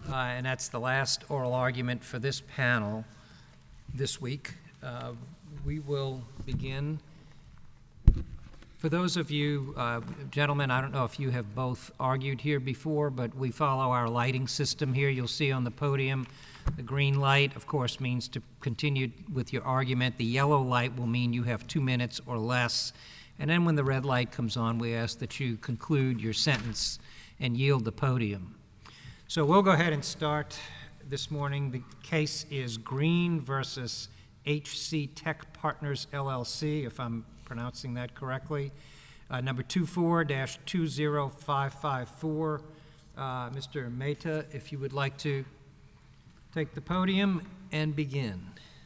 and that's the last oral argument for this panel this week. We will begin. For those of you, gentlemen, I don't know if you have both argued here before, but we follow our lighting system here. You'll see on the podium the green light, of course, means to continue with your argument. The yellow light will mean you have 2 minutes or less. And then when the red light comes on, we ask that you conclude your sentence and yield the podium. So we'll go ahead and start this morning. The case is Green versus HC Tech Partners, LLC, if I'm pronouncing that correctly. Number 24-20554. Mr. Mehta, if you would like to take the podium and begin.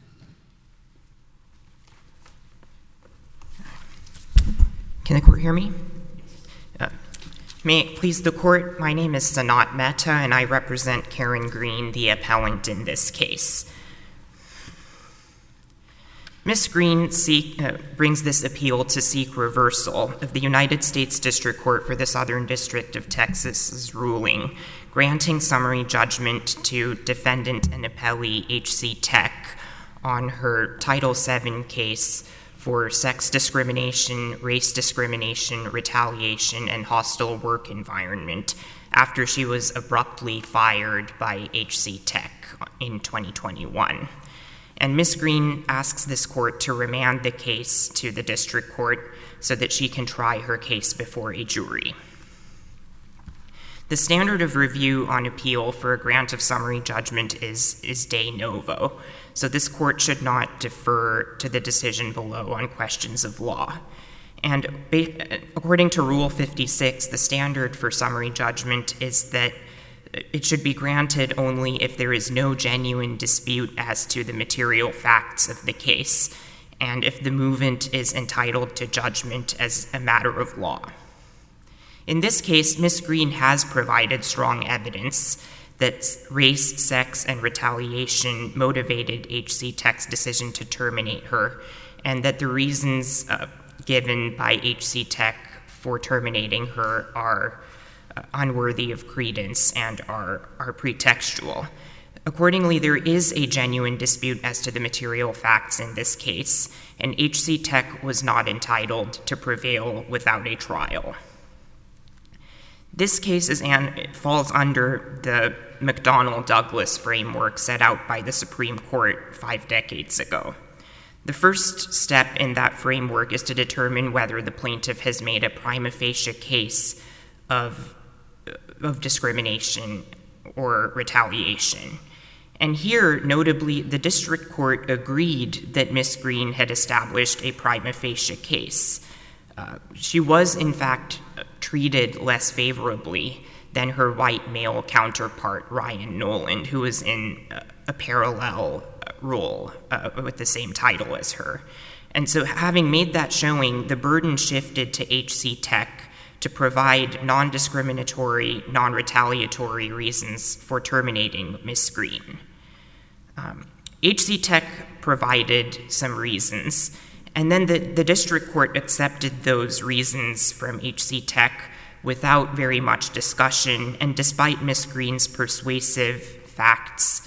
Can the court hear me? May it please the court, my name is Sanat Mehta, and I represent Karen Green, the appellant in this case. Ms. Green brings this appeal to seek reversal of the United States District Court for the Southern District of Texas's ruling, granting summary judgment to defendant and appellee HC Tech on her Title VII case for sex discrimination, race discrimination, retaliation, and hostile work environment after she was abruptly fired by HC Tech in 2021. And Ms. Green asks this court to remand the case to the district court so that she can try her case before a jury. The standard of review on appeal for a grant of summary judgment is de novo, so this court should not defer to the decision below on questions of law. And according to Rule 56, the standard for summary judgment is that it should be granted only if there is no genuine dispute as to the material facts of the case, and if the movement is entitled to judgment as a matter of law. In this case, Ms. Green has provided strong evidence that race, sex, and retaliation motivated HC Tech's decision to terminate her, and that the reasons given by HC Tech for terminating her are unworthy of credence and are pretextual. Accordingly, there is a genuine dispute as to the material facts in this case, and HC Tech was not entitled to prevail without a trial. This case falls under the McDonnell-Douglas framework set out by the Supreme Court 5 decades ago. The first step in that framework is to determine whether the plaintiff has made a prima facie case of discrimination or retaliation. And here, notably, the district court agreed that Ms. Green had established a prima facie case. She was, in fact, treated less favorably than her white male counterpart, Ryan Noland, who was in a parallel role with the same title as her. And so having made that showing, the burden shifted to HC Tech to provide non-discriminatory, non-retaliatory reasons for terminating Ms. Green. HC Tech provided some reasons, and then the district court accepted those reasons from HC Tech without very much discussion, and despite Ms. Green's persuasive facts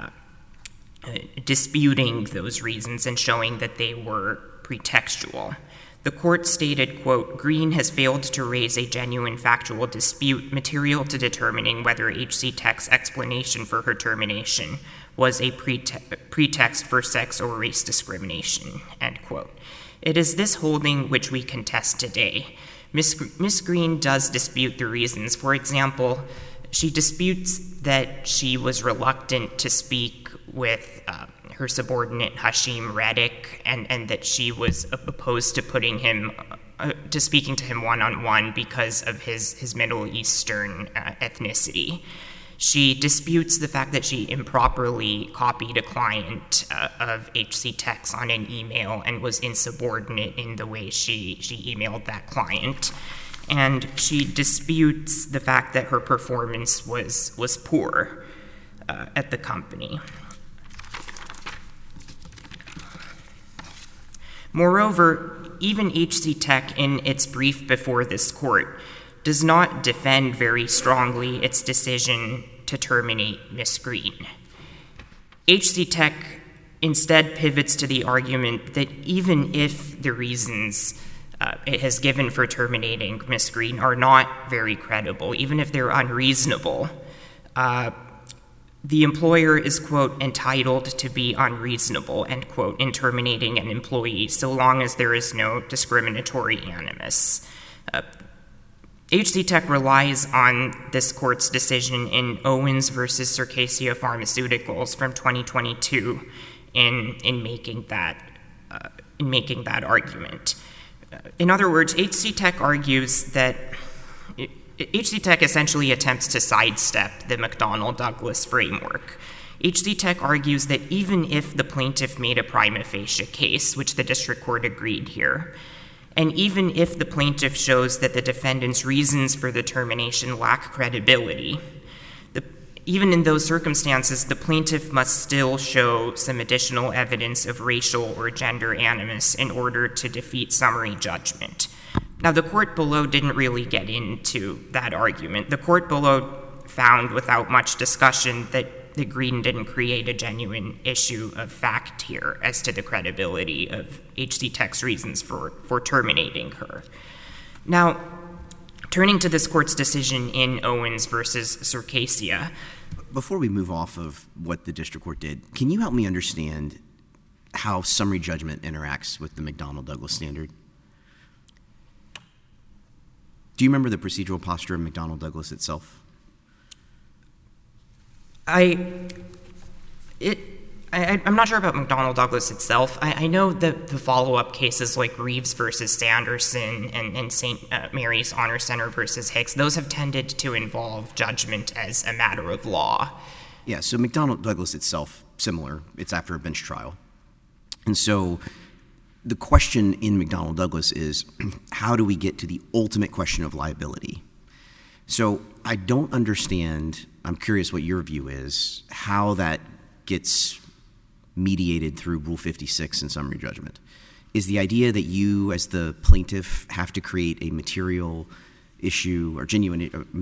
disputing those reasons and showing that they were pretextual. The court stated, quote, "Green has failed to raise a genuine factual dispute material to determining whether HC Tech's explanation for her termination was a pretext for sex or race discrimination," end quote. It is this holding which we contest today. Ms. Green does dispute the reasons. For example, she disputes that she was reluctant to speak with her subordinate Hashim Reddick, and that she was opposed to speaking to him one-on-one because of his Middle Eastern ethnicity. She disputes the fact that she improperly copied a client of HC Tech's on an email and was insubordinate in the way she emailed that client. And she disputes the fact that her performance was poor at the company. Moreover, even HC Tech, in its brief before this court, does not defend very strongly its decision to terminate Ms. Green. HC Tech instead pivots to the argument that even if the reasons it has given for terminating Ms. Green are not very credible, even if they're unreasonable, the employer is, quote, entitled to be unreasonable, end quote, in terminating an employee so long as there is no discriminatory animus. HC Tech relies on this court's decision in Owens versus Circassia Pharmaceuticals from 2022 in making that argument. In other words, HC Tech argues that HC Tech essentially attempts to sidestep the McDonnell-Douglas framework. HC Tech argues that even if the plaintiff made a prima facie case, which the district court agreed here, and even if the plaintiff shows that the defendant's reasons for the termination lack credibility, even in those circumstances, the plaintiff must still show some additional evidence of racial or gender animus in order to defeat summary judgment. Now, the court below didn't really get into that argument. The court below found, without much discussion, that the Green didn't create a genuine issue of fact here as to the credibility of HC Tech's reasons for terminating her. Now, turning to this court's decision in Owens versus Circassia. Before we move off of what the district court did, can you help me understand how summary judgment interacts with the McDonnell-Douglas standard? Do you remember the procedural posture of McDonnell-Douglas itself? I'm not sure about McDonnell-Douglas itself. I know that the follow-up cases like Reeves versus Sanderson and St. Mary's Honor Center versus Hicks, those have tended to involve judgment as a matter of law. Yeah, so McDonnell-Douglas itself, similar. It's after a bench trial. And so the question in McDonnell-Douglas is, how do we get to the ultimate question of liability? So I don't understand, I'm curious what your view is, how that gets mediated through Rule 56 in summary judgment. Is the idea that you, as the plaintiff, have to create a material issue or genuine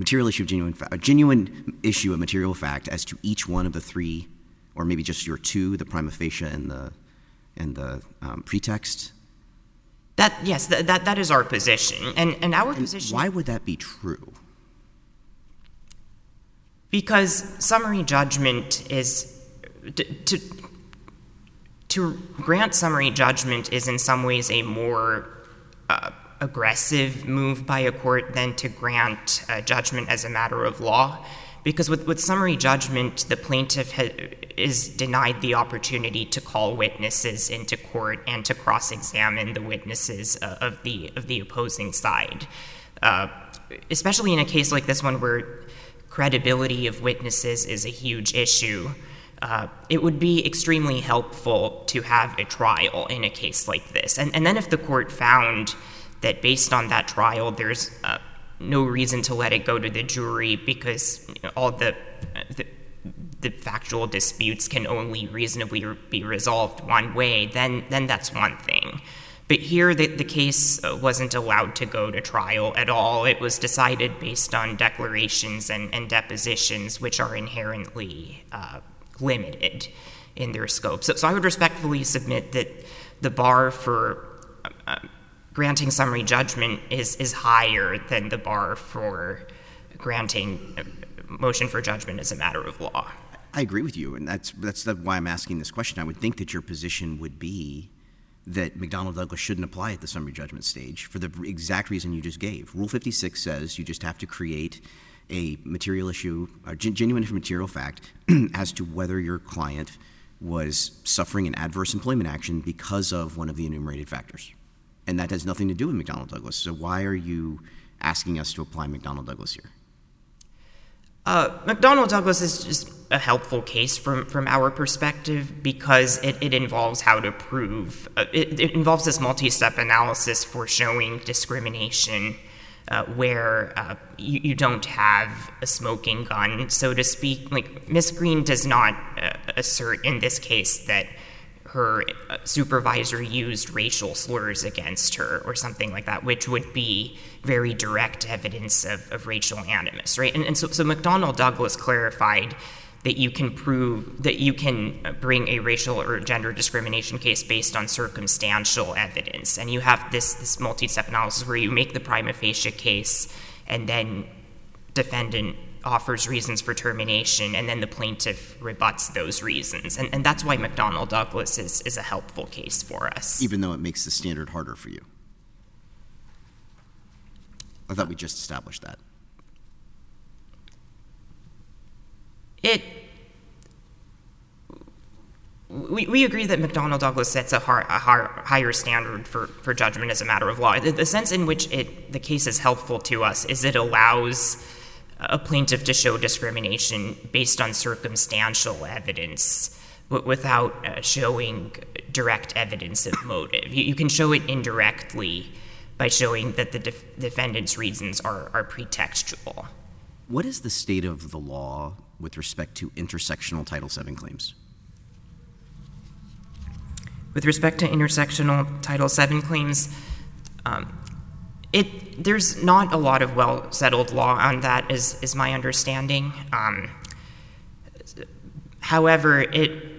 issue of material fact as to each one of the three, or maybe just your two, the prima facie and the pretext? Yes, that is our position, and our position. Why would that be true? Because summary judgment is to grant summary judgment is in some ways a more aggressive move by a court than to grant judgment as a matter of law. Because with summary judgment, the plaintiff is denied the opportunity to call witnesses into court and to cross-examine the witnesses of the opposing side. Especially in a case like this one where credibility of witnesses is a huge issue, it would be extremely helpful to have a trial in a case like this. And then if the court found that based on that trial there's no reason to let it go to the jury because all the factual disputes can only reasonably be resolved one way, then that's one thing. But here, the case wasn't allowed to go to trial at all. It was decided based on declarations and depositions, which are inherently limited in their scope. So I would respectfully submit that the bar for granting summary judgment is higher than the bar for granting motion for judgment as a matter of law. I agree with you, and that's why I'm asking this question. I would think that your position would be that McDonnell-Douglas shouldn't apply at the summary judgment stage for the exact reason you just gave. Rule 56 says you just have to create a material issue, a genuine material fact, as to whether your client was suffering an adverse employment action because of one of the enumerated factors. And that has nothing to do with McDonnell-Douglas. So why are you asking us to apply McDonnell-Douglas here? McDonnell-Douglas is just a helpful case from our perspective because it involves how to prove, it involves this multi-step analysis for showing discrimination where you don't have a smoking gun, so to speak. Like, Ms. Green does not assert in this case that her supervisor used racial slurs against her or something like that, which would be very direct evidence of racial animus, right? And so McDonnell Douglas clarified that you can prove that you can bring a racial or gender discrimination case based on circumstantial evidence. And you have this multi-step analysis where you make the prima facie case, and then defendant offers reasons for termination, and then the plaintiff rebuts those reasons. And that's why McDonnell Douglas is a helpful case for us. Even though it makes the standard harder for you. I thought we just established that. We agree that McDonnell Douglas sets a higher standard for judgment as a matter of law. The sense in which the case is helpful to us is it allows a plaintiff to show discrimination based on circumstantial evidence without showing direct evidence of motive. You can show it indirectly by showing that the defendant's reasons are pretextual. What is the state of the law with respect to intersectional Title VII claims? With respect to intersectional Title VII claims, there's not a lot of well-settled law on that, is my understanding. However,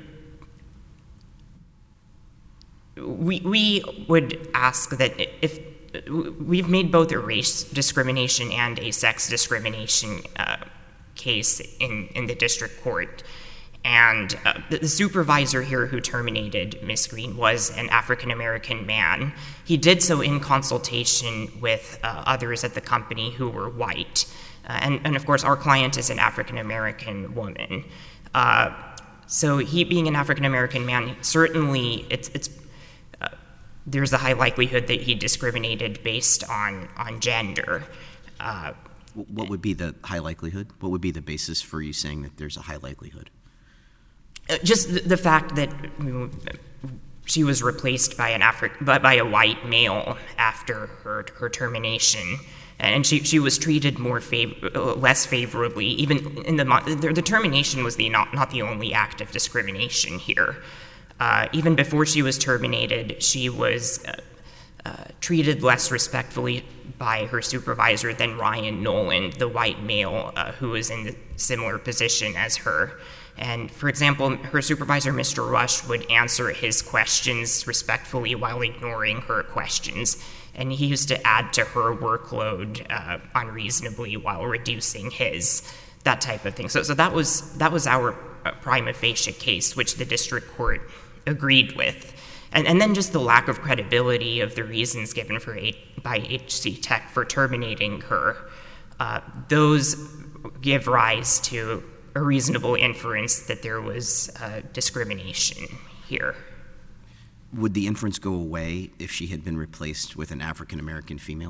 we would ask that if we've made both a race discrimination and a sex discrimination case in the district court. And the supervisor here who terminated Ms. Green was an African-American man. He did so in consultation with others at the company who were white. And of course, our client is an African-American woman. So he being an African-American man, certainly there's a high likelihood that he discriminated based on gender. What would be the high likelihood? What would be the basis for you saying that there's a high likelihood? Just the fact that she was replaced by by a white male after her termination, and she was treated less favorably. Even in the termination was not the only act of discrimination here. Even before she was terminated, she was treated less respectfully by her supervisor than Ryan Nolan, the white male who was in a similar position as her. And for example, her supervisor, Mr. Rush, would answer his questions respectfully while ignoring her questions. And he used to add to her workload unreasonably while reducing his, that type of thing. So that was our prima facie case, which the district court agreed with. And then just the lack of credibility of the reasons given by HC Tech for terminating her, those give rise to a reasonable inference that there was discrimination here. Would the inference go away if she had been replaced with an African-American female?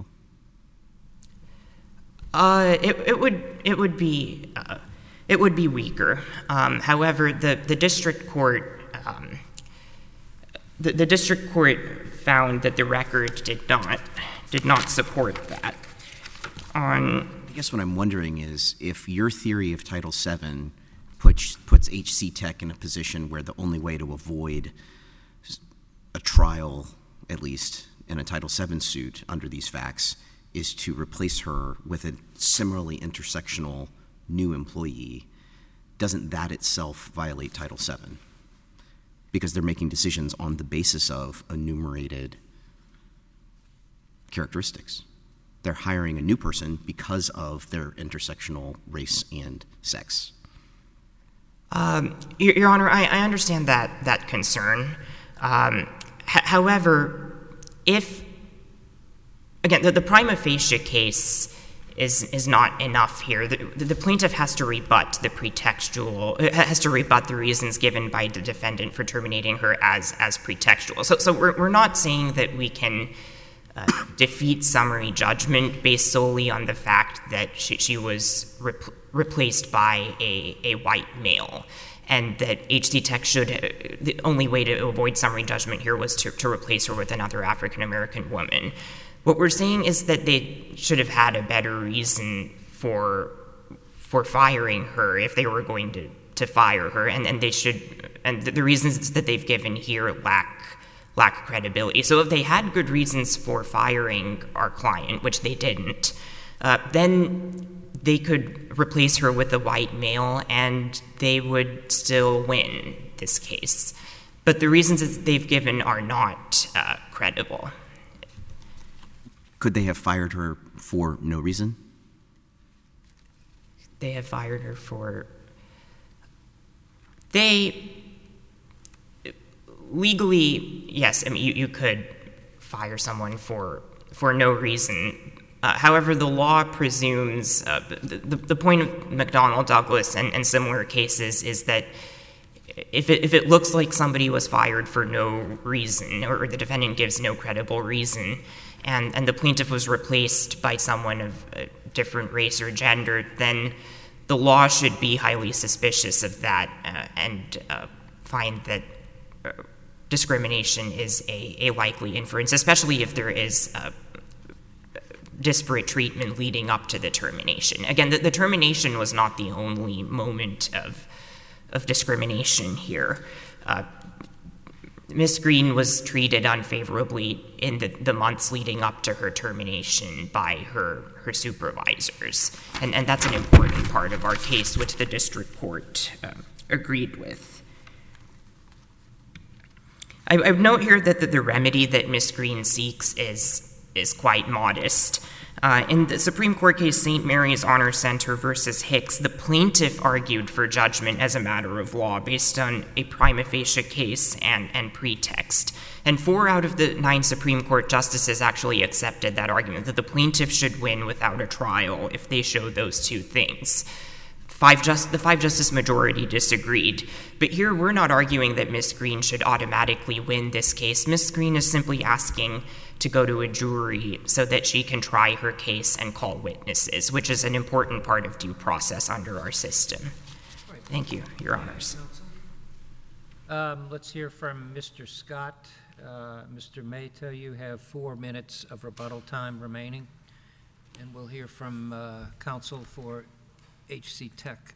It would be weaker. However, the district court the district court found that the record did not support that. I guess what I'm wondering is if your theory of Title VII puts HC Tech in a position where the only way to avoid a trial, at least in a Title VII suit under these facts, is to replace her with a similarly intersectional new employee, doesn't that itself violate Title VII? Because they're making decisions on the basis of enumerated characteristics. They're hiring a new person because of their intersectional race and sex. Your Honor, I understand that concern. However, the prima facie case is not enough here. The plaintiff has to rebut the reasons given by the defendant for terminating her as pretextual. So we're not saying that we can defeat summary judgment based solely on the fact that she was replaced by a white male, and that HC Tech the only way to avoid summary judgment here was to replace her with another African-American woman. What we're saying is that they should have had a better reason for firing her if they were going to fire her, and they should and the reasons that they've given here lack credibility. So if they had good reasons for firing our client, which they didn't, then they could replace her with a white male and they would still win this case. But the reasons that they've given are not credible. Could they have fired her for no reason? They have fired her for... Legally, yes, I mean, you could fire someone for no reason. However, the law presumes, the point of McDonnell Douglas and similar cases is that if it looks like somebody was fired for no reason, or the defendant gives no credible reason, and the plaintiff was replaced by someone of a different race or gender, then the law should be highly suspicious of that and find that discrimination is a likely inference, especially if there is disparate treatment leading up to the termination. Again, the termination was not the only moment of discrimination here. Ms. Green was treated unfavorably in the months leading up to her termination by her supervisors. And that's an important part of our case, which the district court agreed with. I note here that the remedy that Ms. Green seeks is quite modest. In the Supreme Court case St. Mary's Honor Center versus Hicks, the plaintiff argued for judgment as a matter of law based on a prima facie case and pretext. And 4 out of the 9 Supreme Court justices actually accepted that argument, that the plaintiff should win without a trial if they show those two things. The 5-justice majority disagreed. But here we're not arguing that Ms. Green should automatically win this case. Ms. Green is simply asking to go to a jury so that she can try her case and call witnesses, which is an important part of due process under our system. Thank you, Your Honors. Let's hear from Mr. Scott. Mr. Mehta, you have 4 minutes of rebuttal time remaining. And we'll hear from counsel for HC Tech.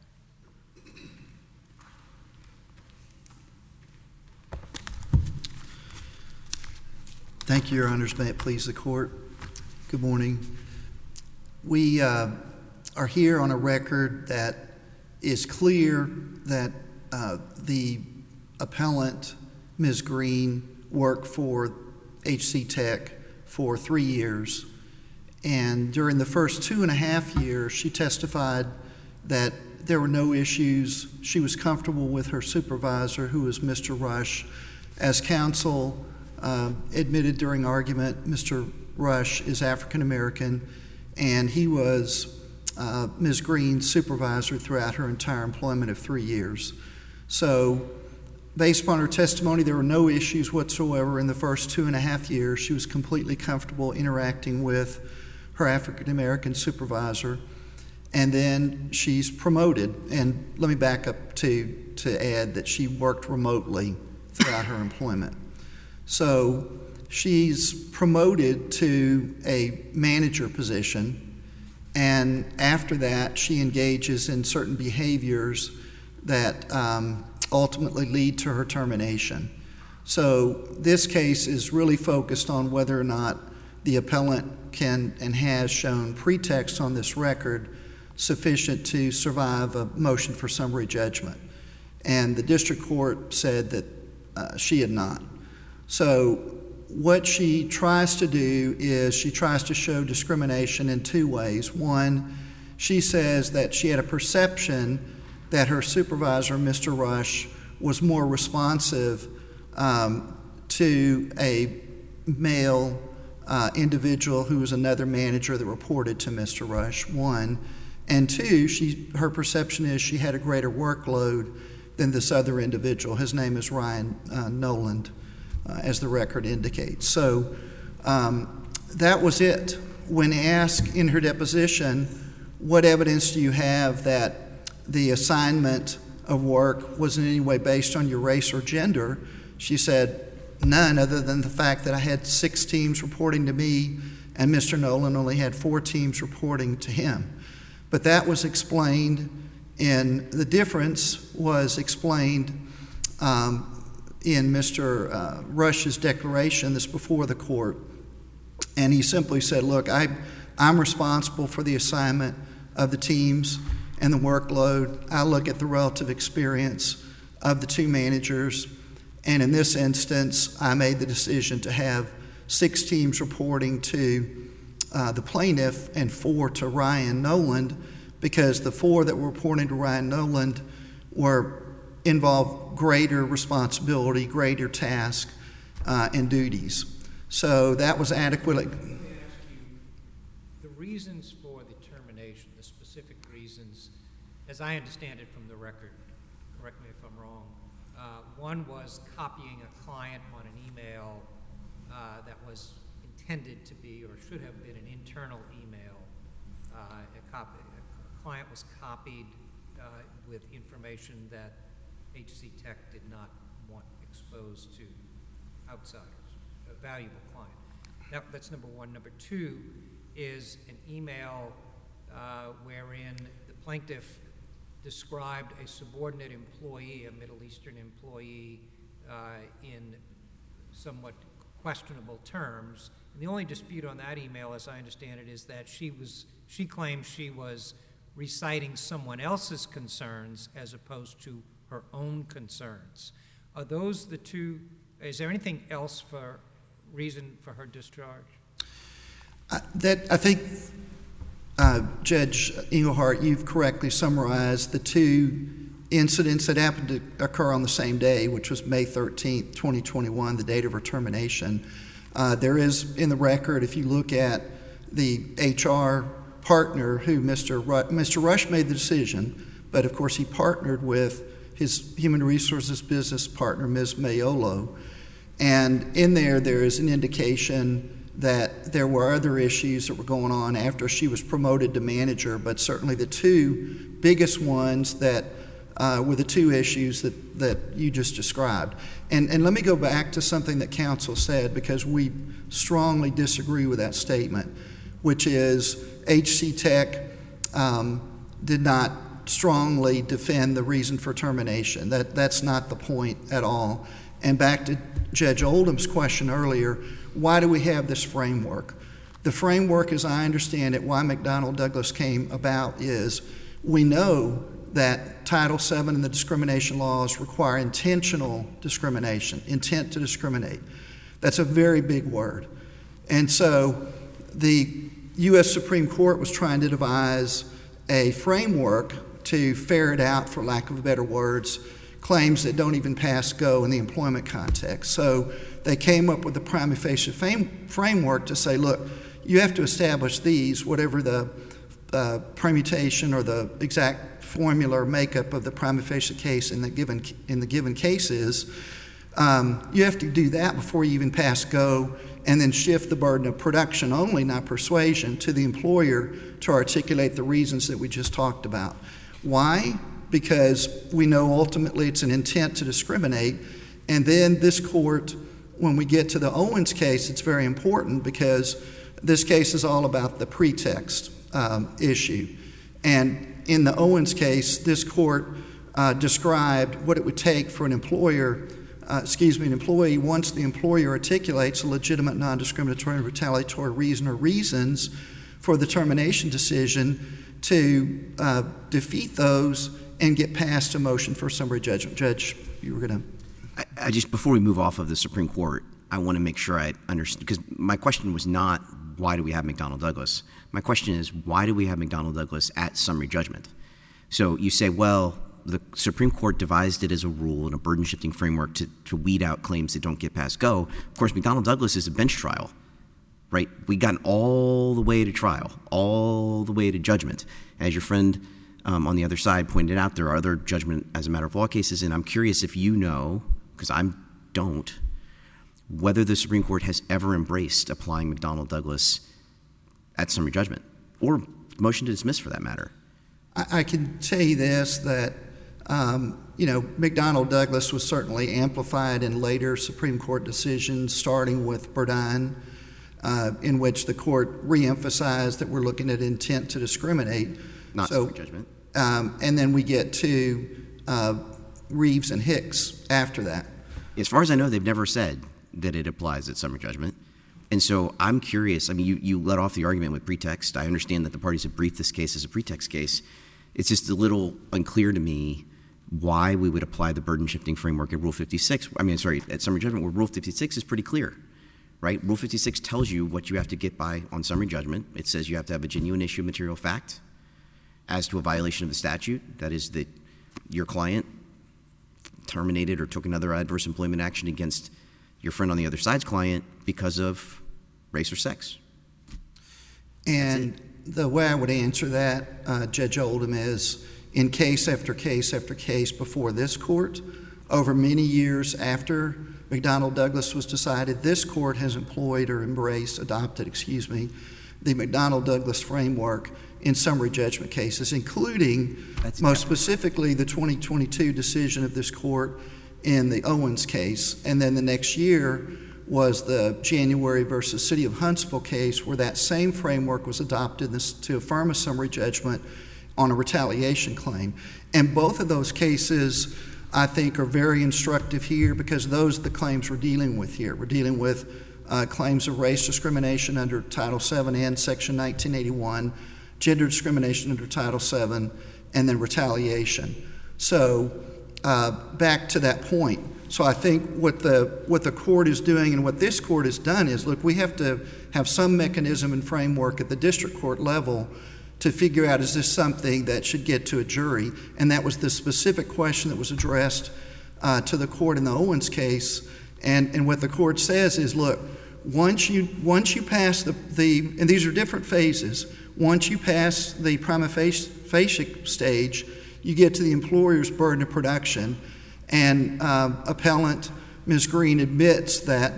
Thank you, Your Honors. May it please the Court. Good morning. We are here on a record that is clear that the appellant, Ms. Green, worked for HC Tech for 3 years. And during the first 2.5 years, she testified that there were no issues. She was comfortable with her supervisor, who was Mr. Rush. As counsel admitted during argument, Mr. Rush is African American, and he was Ms. Green's supervisor throughout her entire employment of 3 years. So, based upon her testimony, there were no issues whatsoever in the first 2.5 years. She was completely comfortable interacting with her African American supervisor. And then she's promoted, and let me back up to add that she worked remotely throughout her employment. So she's promoted to a manager position, and after that she engages in certain behaviors that ultimately lead to her termination. So this case is really focused on whether or not the appellant can and has shown pretext on this record sufficient to survive a motion for summary judgment. And the district court said that she had not. So what she tries to do is she tries to show discrimination in 2 ways. One, she says that she had a perception that her supervisor, Mr. Rush, was more responsive to a male individual who was another manager that reported to Mr. Rush, 1. And 2, her perception is she had a greater workload than this other individual. His name is Ryan Noland, as the record indicates. So that was it. When asked in her deposition, what evidence do you have that the assignment of work was in any way based on your race or gender, she said, none, other than the fact that I had 6 teams reporting to me and Mr. Noland only had 4 teams reporting to him. But that was explained, and the difference was explained in Mr. Rush's declaration that's before the court. And he simply said, look, I'm responsible for the assignment of the teams and the workload. I look at the relative experience of the two managers. And in this instance, I made the decision to have 6 teams reporting to the plaintiff and 4 to Ryan Noland, because the 4 that were reporting to Ryan Noland involved greater responsibility, greater task, and duties. So that was adequately. Let me ask you, the reasons for the termination, the specific reasons, as I understand it from the record, correct me if I'm wrong, one was copying a client on an email that was intended to be or should have been an internal email. A client was copied with information that HC Tech did not want exposed to outsiders, a valuable client. That's number one. Number two is an email wherein the plaintiff described a subordinate employee, a Middle Eastern employee, in somewhat questionable terms. And the only dispute on that email, as I understand it, is that she claimed she was reciting someone else's concerns as opposed to her own concerns. Are those the two? Is there anything else for reason for her discharge? I think, Judge Engelhardt, you've correctly summarized the 2 incidents that happened to occur on the same day, which was May 13th, 2021, the date of her termination. There is in the record, if you look at the HR partner who Mr. Rush made the decision, but of course he partnered with his human resources business partner, Ms. Mayolo. And in there is an indication that there were other issues that were going on after she was promoted to manager, but certainly the 2 biggest ones that were the 2 issues that you just described. And let me go back to something that counsel said, because we strongly disagree with that statement, which is HC Tech did not strongly defend the reason for termination. That's not the point at all. And back to Judge Oldham's question earlier, why do we have this framework? The framework, as I understand it, why McDonnell Douglas came about is we know that Title VII and the discrimination laws require intentional discrimination, intent to discriminate. That's a very big word. And so the U.S. Supreme Court was trying to devise a framework to ferret out, for lack of better words, claims that don't even pass go in the employment context. So they came up with the prima facie framework to say, look, you have to establish these, whatever the permutation or the exact formula or makeup of the prima facie case in the given case is. You have to do that before you even pass go, and then shift the burden of production only, not persuasion, to the employer to articulate the reasons that we just talked about. Why? Because we know ultimately it's an intent to discriminate. And then this court, when we get to the Owens case, it's very important because this case is all about the pretext issue. And in the Owens case, this court described what it would take for an employee, once the employer articulates a legitimate non-discriminatory and retaliatory reason or reasons for the termination decision, to defeat those and get past a motion for summary judgment. Judge, you were going to... I just, before we move off of the Supreme Court, I want to make sure I understand, because my question was not, why do we have McDonnell Douglas? My question is, why do we have McDonnell Douglas at summary judgment? So you say, well, the Supreme Court devised it as a rule and a burden-shifting framework to weed out claims that don't get past go. Of course, McDonnell Douglas is a bench trial, right? We got all the way to trial, all the way to judgment. As your friend on the other side pointed out, there are other judgment as a matter of law cases, and I'm curious if you know, because I don't, whether the Supreme Court has ever embraced applying McDonnell Douglas at summary judgment, or motion to dismiss for that matter. I can tell you this, that McDonnell Douglas was certainly amplified in later Supreme Court decisions, starting with Burdine, in which the court reemphasized that we're looking at intent to discriminate. Not summary judgment. And then we get to, Reeves and Hicks after that. As far as I know, they've never said that it applies at summary judgment. And so I'm curious. I mean, you let off the argument with pretext. I understand that the parties have briefed this case as a pretext case. It's just a little unclear to me why we would apply the burden-shifting framework at Rule 56. At summary judgment, where Rule 56 is pretty clear, right? Rule 56 tells you what you have to get by on summary judgment. It says you have to have a genuine issue of material fact as to a violation of the statute. That is that your client terminated or took another adverse employment action against your friend on the other side's client because of race or sex. And the way I would answer that, Judge Oldham, is in case after case after case before this court, over many years after McDonnell Douglas was decided, this court has adopted the McDonnell Douglas framework in summary judgment cases, including most specifically the 2022 decision of this court in the Owens case. And then the next year was the January versus City of Huntsville case, where that same framework was adopted to affirm a summary judgment on a retaliation claim. And both of those cases, I think, are very instructive here, because those are the claims we're dealing with here. We're dealing with claims of race discrimination under Title VII and Section 1981, gender discrimination under Title VII, and then retaliation. So back to that point. So I think what the court is doing and what this court has done is, look, we have to have some mechanism and framework at the district court level to figure out, is this something that should get to a jury? And that was the specific question that was addressed to the court in the Owens case. And what the court says is, look, once you pass the and these are different phases. Once you pass the prima facie stage, you get to the employer's burden of production. And appellant Ms. Green admits that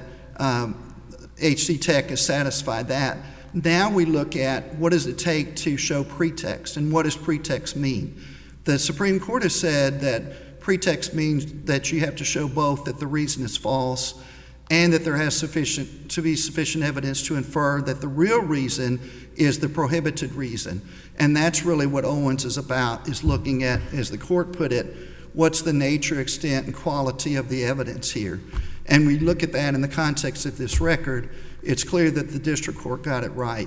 HC Tech has satisfied that. Now we look at, what does it take to show pretext, and what does pretext mean? The Supreme Court has said that pretext means that you have to show both that the reason is false and that there has to be sufficient evidence to infer that the real reason is the prohibited reason. And that's really what Owens is about, is looking at, as the court put it, what's the nature, extent, and quality of the evidence here. And we look at that in the context of this record, it's clear that the district court got it right.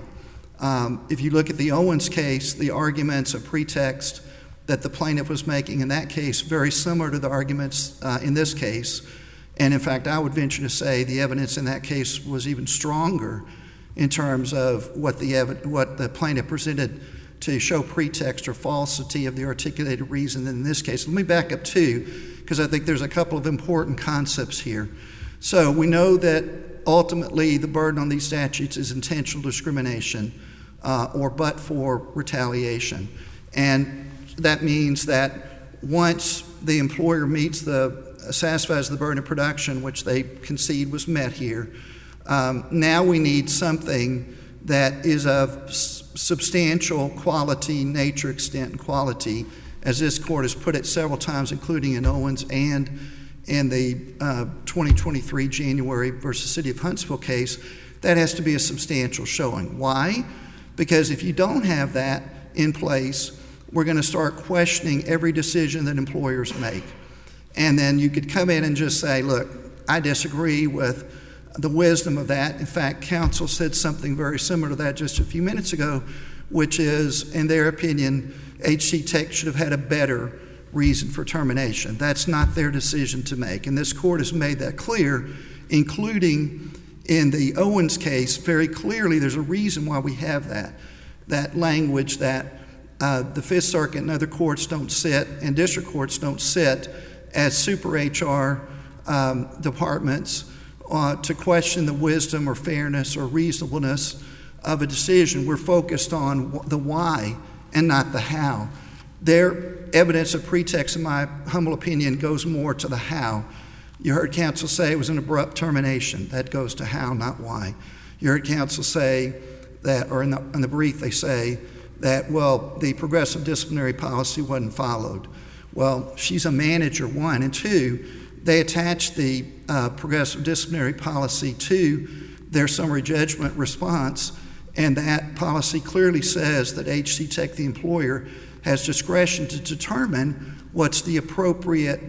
If you look at the Owens case, the arguments of pretext that the plaintiff was making in that case, very similar to the arguments in this case. And in fact, I would venture to say the evidence in that case was even stronger in terms of what the plaintiff presented to show pretext or falsity of the articulated reason than in this case. Let me back up too, because I think there's a couple of important concepts here. So we know that ultimately the burden on these statutes is intentional discrimination or but for retaliation. And that means that once the employer satisfies the burden of production, which they concede was met here, now we need something that is of substantial quality, nature, extent, and quality, as this court has put it several times, including in Owens and in the 2023 January versus City of Huntsville case. That has to be a substantial showing. Why? Because if you don't have that in place, we're going to start questioning every decision that employers make. And then you could come in and just say, look, I disagree with the wisdom of that. In fact, counsel said something very similar to that just a few minutes ago, which is, in their opinion, HC Tech should have had a better reason for termination. That's not their decision to make. And this court has made that clear, including in the Owens case, very clearly there's a reason why we have that language that the Fifth Circuit and other courts don't sit, and district courts don't sit as super HR departments to question the wisdom or fairness or reasonableness of a decision. We're focused on the why and not the how. Their evidence of pretext, in my humble opinion, goes more to the how. You heard counsel say it was an abrupt termination. That goes to how, not why. You heard counsel say that, or in the brief they say that, well, the progressive disciplinary policy wasn't followed. Well, she's a manager, one. And two, they attached the progressive disciplinary policy to their summary judgment response, and that policy clearly says that HC Tech, the employer, has discretion to determine what's the appropriate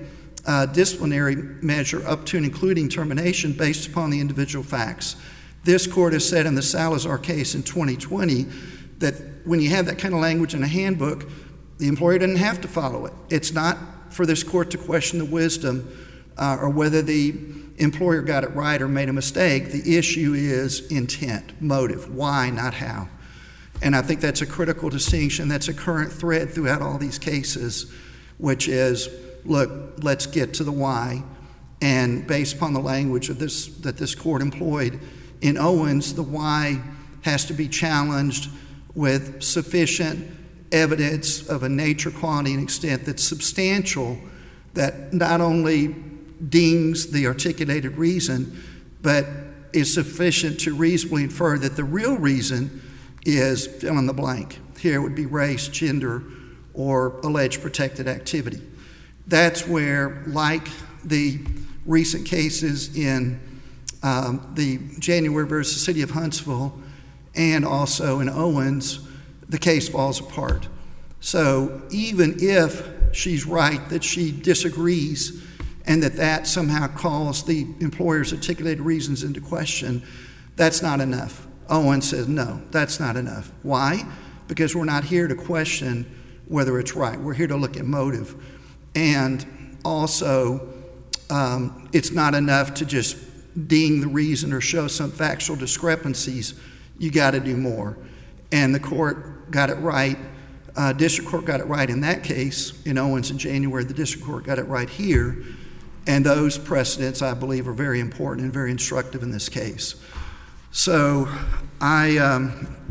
disciplinary measure up to and including termination based upon the individual facts. This court has said in the Salazar case in 2020 that when you have that kind of language in a handbook, the employer doesn't have to follow it. It's not for this court to question the wisdom or whether the employer got it right or made a mistake. The issue is intent, motive, why, not how. And I think that's a critical distinction. That's a current thread throughout all these cases, which is, look, let's get to the why. And based upon the language of that this court employed in Owens, the why has to be challenged with sufficient evidence of a nature, quality, and extent that's substantial, that not only dings the articulated reason, but is sufficient to reasonably infer that the real reason is fill in the blank. Here it would be race, gender, or alleged protected activity. That's where, like the recent cases in the January versus City of Huntsville and also in Owens, the case falls apart. So even if she's right that she disagrees and that somehow calls the employer's articulated reasons into question, that's not enough. Owens says, no, that's not enough. Why? Because we're not here to question whether it's right. We're here to look at motive. And also, it's not enough to just ding the reason or show some factual discrepancies. You got to do more. And the court got it right. District court got it right in that case. In Owens in January, the district court got it right here. And those precedents, I believe, are very important and very instructive in this case. So I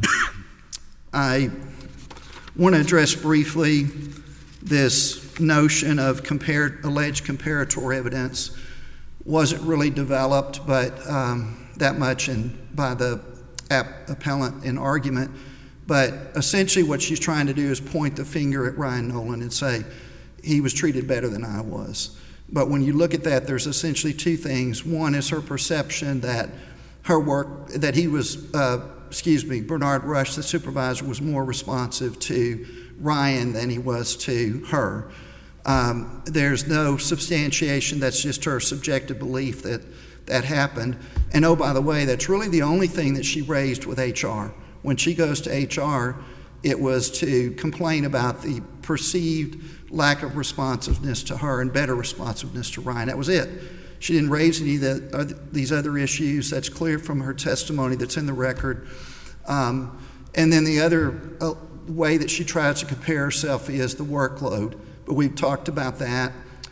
want to address briefly this notion of alleged comparator evidence. Wasn't really developed, but that much by the appellant in argument. But essentially what she's trying to do is point the finger at Ryan Nolan and say, he was treated better than I was. But when you look at that, there's essentially two things. One is her perception that her work, that he was, Bernard Rush, the supervisor, was more responsive to Ryan than he was to her. There's no substantiation. That's just her subjective belief that happened. And oh, by the way, that's really the only thing that she raised with HR. When she goes to HR, it was to complain about the perceived lack of responsiveness to her and better responsiveness to Ryan. That was it. She didn't raise any of these other issues. That's clear from her testimony that's in the record. And then the other way that she tries to compare herself is the workload. But we've talked about that.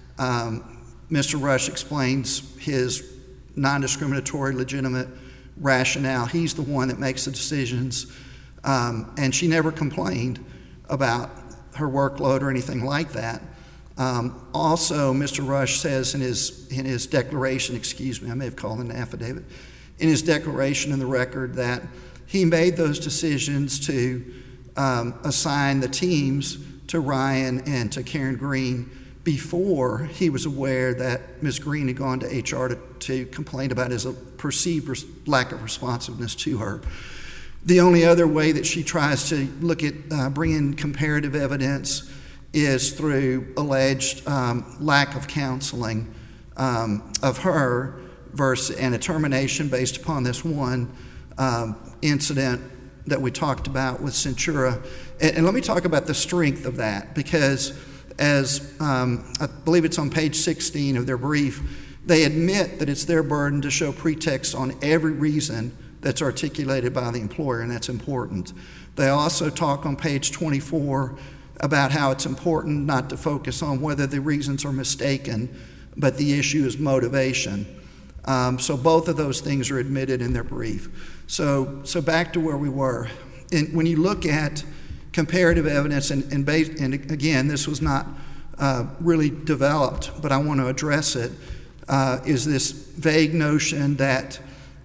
Mr. Rush explains his non-discriminatory, legitimate rationale. He's the one that makes the decisions. And she never complained about her workload or anything like that. Also, Mr. Rush says in his declaration, I may have called it an affidavit, in his declaration in the record that he made those decisions to assign the teams to Ryan and to Karen Green before he was aware that Ms. Green had gone to HR to complain about his perceived lack of responsiveness to her. The only other way that she tries to look at bringing comparative evidence is through alleged lack of counseling of her and a termination based upon this one incident that we talked about with Centura. And let me talk about the strength of that, because as I believe it's on page 16 of their brief, they admit that it's their burden to show pretext on every reason that's articulated by the employer, and that's important. They also talk on page 24 about how it's important not to focus on whether the reasons are mistaken, but the issue is motivation. So both of those things are admitted in their brief. So back to where we were. When you look at comparative evidence, and again, this was not really developed, but I want to address it, is this vague notion that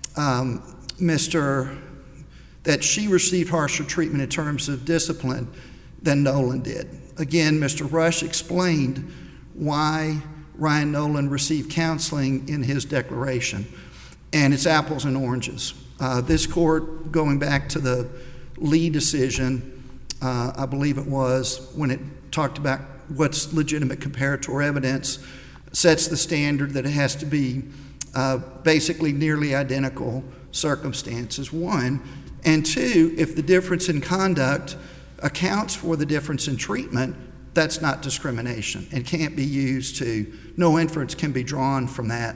that she received harsher treatment in terms of discipline than Nolan did. Again, Mr. Rush explained why Ryan Nolan received counseling in his declaration, and it's apples and oranges. This court, going back to the Lee decision, I believe it was, when it talked about what's legitimate comparator evidence, sets the standard that it has to be basically nearly identical circumstances, one. And two, if the difference in conduct accounts for the difference in treatment, that's not discrimination and can't be used to, no inference can be drawn from that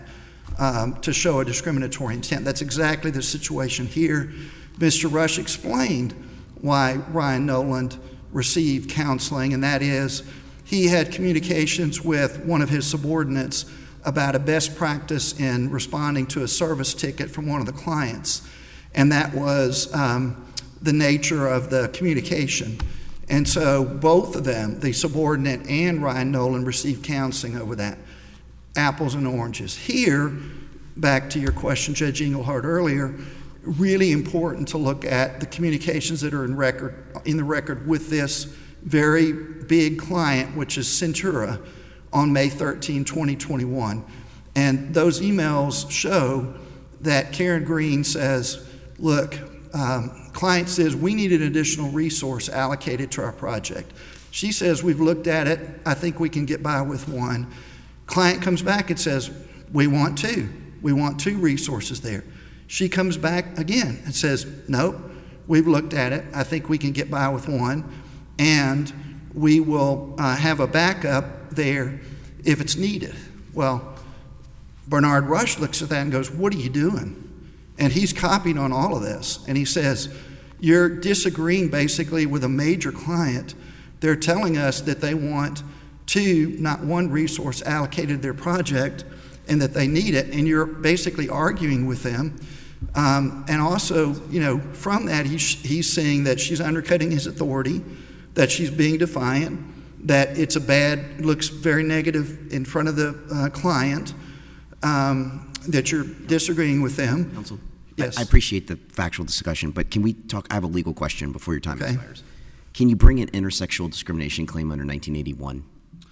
to show a discriminatory intent. That's exactly the situation here. Mr. Rush explained why Ryan Noland received counseling, and that is he had communications with one of his subordinates about a best practice in responding to a service ticket from one of the clients. And that was the nature of the communication. And so both of them, the subordinate and Ryan Noland, received counseling over that. Apples and oranges. Here, back to your question, Judge Engelhardt, earlier, really important to look at the communications that are in the record with this very big client, which is Centura, on May 13, 2021. And those emails show that Karen Green says, look, client says we need an additional resource allocated to our project. She says, we've looked at it. I think we can get by with one. Client comes back and says, we want two. We want two resources there. She comes back again and says, nope, we've looked at it. I think we can get by with one. And we will have a backup there if it's needed. Well, Bernard Rush looks at that and goes, what are you doing? And he's copied on all of this. And he says, you're disagreeing basically with a major client. They're telling us that they want two, not one resource allocated to their project and that they need it. And you're basically arguing with them. And also, from that, he's saying that she's undercutting his authority, that she's being defiant, that it's looks very negative in front of the client, that you're disagreeing with them. Counsel, yes. I appreciate the factual discussion, but can we talk? I have a legal question before your time Okay. expires. Can you bring an intersexual discrimination claim under 1981?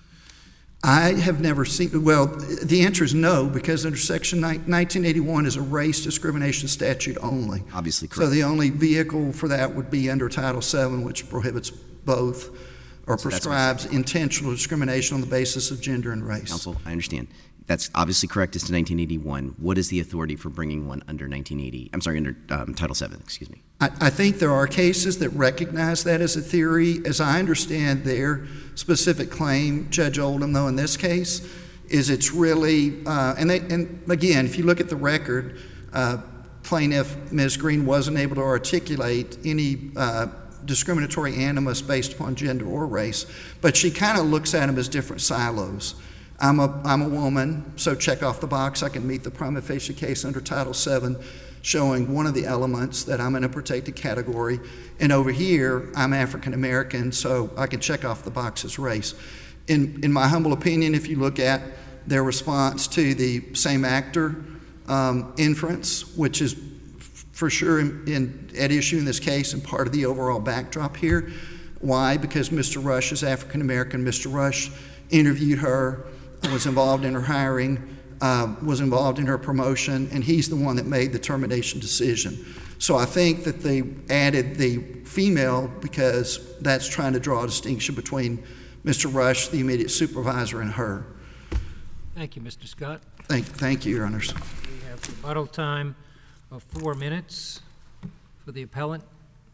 I have never seen, well, the answer is no, because under Section 1981 is a race discrimination statute only. Obviously correct. So the only vehicle for that would be under Title VII, which prohibits both or So that's prescribes intentional discrimination on the basis of gender and race. Counsel, I understand. That's obviously correct as to 1981. What is the authority for bringing one under 1980? I'm sorry, under Title VII, excuse me. I think there are cases that recognize that as a theory. As I understand their specific claim, Judge Oldham, though, in this case, is it's really, and again, if you look at the record, plaintiff, Ms. Green, wasn't able to articulate any discriminatory animus based upon gender or race, but she kind of looks at them as different silos. I'm a woman, so check off the box. I can meet the prima facie case under Title VII, showing one of the elements that I'm in a protected category. And over here, I'm African American, so I can check off the box as race. In my humble opinion, if you look at their response to the same actor inference, which is for sure at issue in this case and part of the overall backdrop here. Why? Because Mr. Rush is African American. Mr. Rush interviewed her, was involved in her hiring, was involved in her promotion, and he's the one that made the termination decision. So I think that they added the female because that's trying to draw a distinction between Mr. Rush, the immediate supervisor, and her. Thank you, Mr. Scott. Thank you, Your Honors. We have rebuttal time of 4 minutes for the appellant.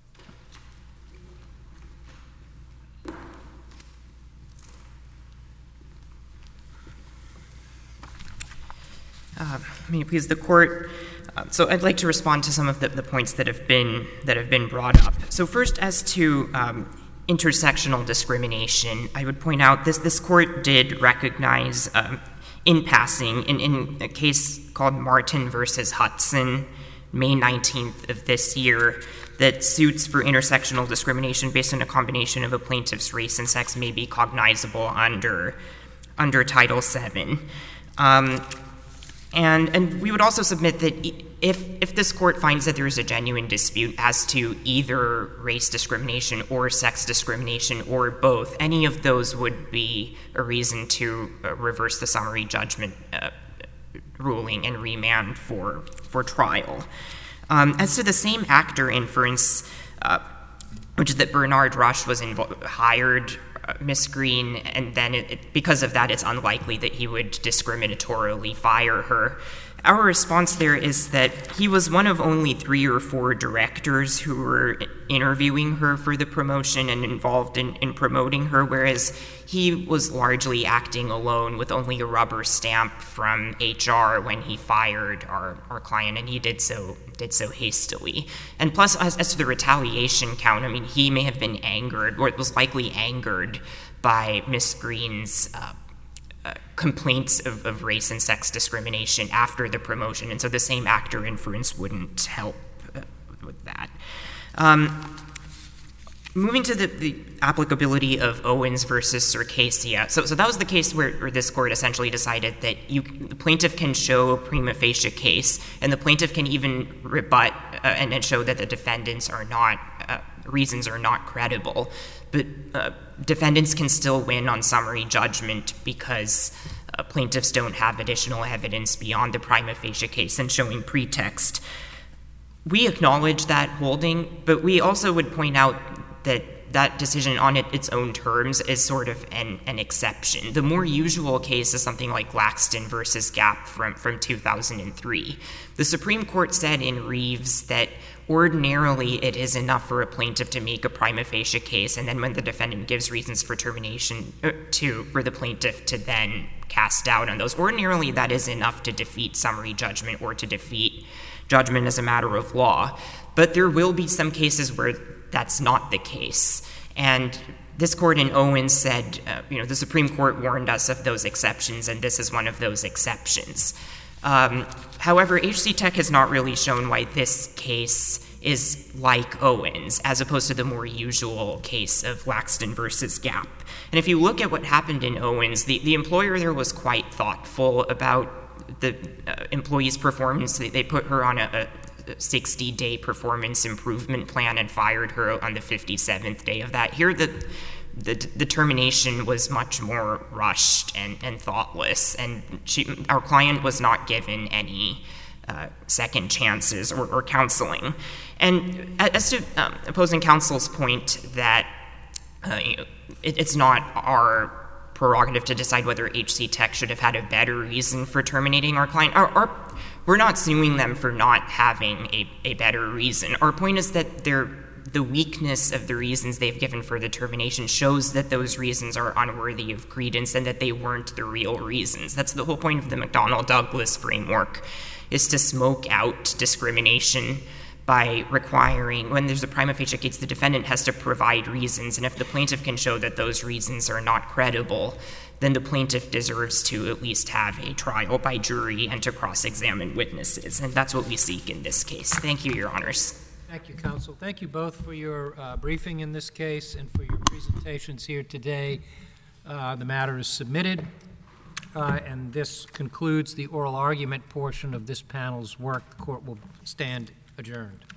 May it please the court. So I'd like to respond to some of the points that have been brought up. So first, as to intersectional discrimination, I would point out this court did recognize in passing in a case called Martin versus Hudson, May 19th of this year, that suits for intersectional discrimination based on a combination of a plaintiff's race and sex may be cognizable under Title VII. And we would also submit that if this court finds that there is a genuine dispute as to either race discrimination or sex discrimination or both, any of those would be a reason to reverse the summary judgment ruling and remand for trial. As to the same actor inference, which is that Bernard Rush was hired Miss Green, and then because of that, it's unlikely that he would discriminatorily fire her. Our response there is that he was one of only 3 or 4 directors who were interviewing her for the promotion and involved in promoting her, whereas he was largely acting alone with only a rubber stamp from HR when he fired our client, and he did so hastily. And plus, as to the retaliation count, I mean, he may have been angered, or was likely angered by Miss Green's complaints of race and sex discrimination after the promotion, and so the same actor inference wouldn't help with that. Moving to the applicability of Owens versus Circassia. So that was the case where this court essentially decided that the plaintiff can show a prima facie case, and the plaintiff can even rebut and show that the defendants are not, reasons are not credible. But defendants can still win on summary judgment because plaintiffs don't have additional evidence beyond the prima facie case and showing pretext. We acknowledge that holding, but we also would point out that that decision on its own terms is sort of an exception. The more usual case is something like Laxton versus Gap from 2003. The Supreme Court said in Reeves that ordinarily it is enough for a plaintiff to make a prima facie case, and then when the defendant gives reasons for termination for the plaintiff to then cast doubt on those. Ordinarily that is enough to defeat summary judgment or to defeat judgment as a matter of law. But there will be some cases where that's not the case. And this court in Owens said, the Supreme Court warned us of those exceptions, and this is one of those exceptions. However, HC Tech has not really shown why this case is like Owens, as opposed to the more usual case of Laxton versus Gap. And if you look at what happened in Owens, the employer there was quite thoughtful about the employee's performance. They put her on a 60-day performance improvement plan and fired her on the 57th day of that. Here, the termination was much more rushed and thoughtless, and our client was not given any second chances or counseling. And as to opposing counsel's point that it's not our prerogative to decide whether HC Tech should have had a better reason for terminating our client, we're not suing them for not having a better reason. Our point is that the weakness of the reasons they've given for the termination shows that those reasons are unworthy of credence and that they weren't the real reasons. That's the whole point of the McDonnell-Douglas framework, is to smoke out discrimination by requiring, when there's a prima facie case, the defendant has to provide reasons, and if the plaintiff can show that those reasons are not credible, then the plaintiff deserves to at least have a trial by jury and to cross-examine witnesses, and that's what we seek in this case. Thank you, Your Honors. Thank you, counsel. Thank you both for your briefing in this case and for your presentations here today. The matter is submitted, and this concludes the oral argument portion of this panel's work. The court will stand adjourned.